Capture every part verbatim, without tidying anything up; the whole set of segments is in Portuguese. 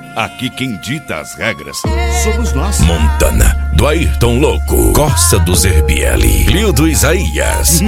Aqui quem dita as regras somos nós. Montana, do Ayrton Louco, Costa do Zerbielli, Lio do Isaías.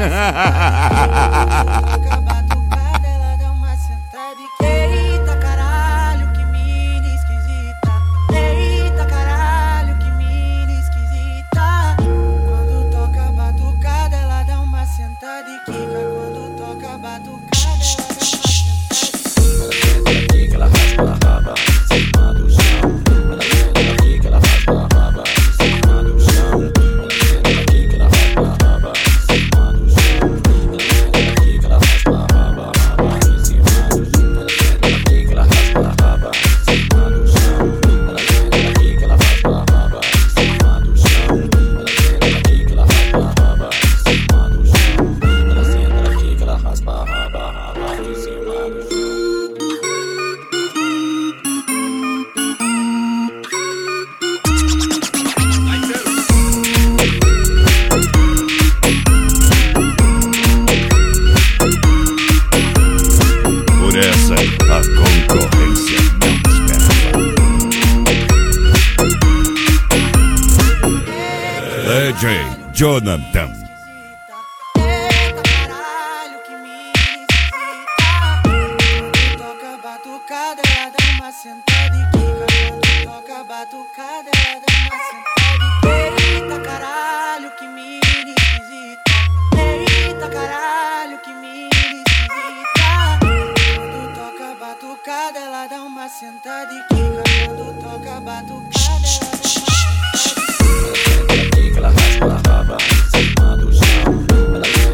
Eita caralho, que mina esquisita. Eita caralho, que mina esquisita. Quando toca a batucada, ela dá uma sentada e quica. Quando toca a batucada, ela dá uma sentada e quica. Ela senta aqui que ela raspa a raba em cima do chão. Ela senta aqui que ela raspa a raba em cima do chão. Ela senta aqui que ela raspa a raba em cima do chão. Ela senta aqui que ela raspa a raba em cima do chão. Ela senta aqui que ela raspa a raba em cima do chão. Ela senta aqui que ela raspa a raba em cima do chão. Ela senta aqui que ela raspa a raba em cima do chão. Ela senta aqui que ela raspa a raba em cima do chão. Por essa a concorrência não esperava. D J Jonathan. Eita caralho, que mina esquisita. Quando toca a batucada, ela dá uma sentada e quica. Quando toca a batucada, ela dá uma sentada e quica. Eita caralho, que mina esquisita. Eita caralho, que mina esquisita. Quando toca a batucada, ela dá uma sentada e quica. Quando toca a batucada, ela dá uma sentada e quica. Ela senta aqui que ela raspa a raba em cima do chão. Ela